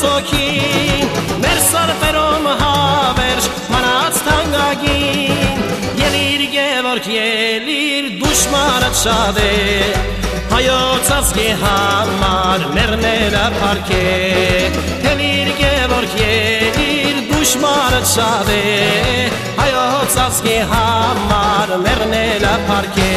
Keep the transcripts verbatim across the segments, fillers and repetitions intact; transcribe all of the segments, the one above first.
սոքին մեր սարպերում հավերժ մնաց թանկագին ելիր Գևորգ ելիր դուշմանդ շատ է հայոց ազգի համար մեռնելը փառք է ելիր Գևորգ ելիր դուշմանդ շատ է հայոց ազգի համար մեռնելը փառք է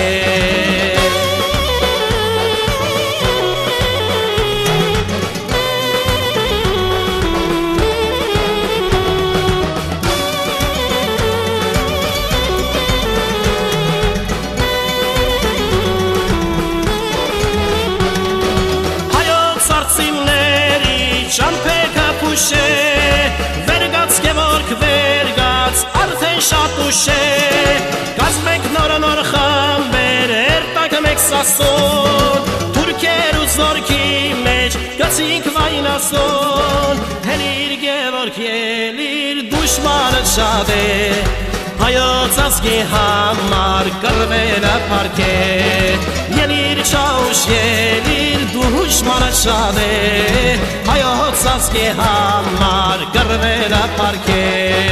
Վերգաց Գևորգ վերգաց արդեն շատ ուշ է կազմենք նոր-նոր խմբեր երտակ մեկ սասուն թուրքեր ու զորքի մեջ գցինք վայնասուն ելիր Գևորգ ելիր դուշմանդ շատ է հայոց ազգի համար կռվելը փառք է ելիր Չաուշ ելիր դուշմանդ շատ է հայոց ազգի համար կռվելը փառք է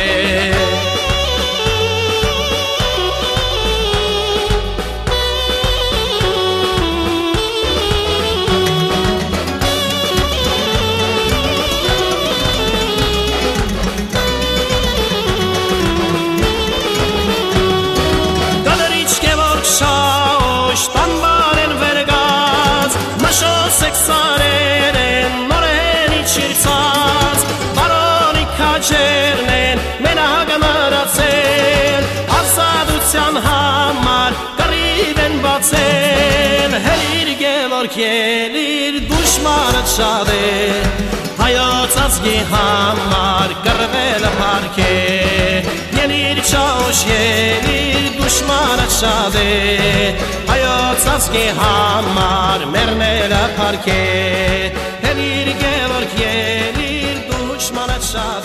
Սարեր են նորեն իջիրցած բարոնի քաջերն են մենակ մնացել ազատության համար կռիվ են բացել ելիր Գևորգ ելիր դուշմանդ շատ է հայոց ազգի համար կռվելը փառք է ելիր Չաուշ ելիր դուշմանդ շատ է հայոց ազգի համար մեռնելը փառք է ելիր Գևորգ ելիր դուշմանդ շատ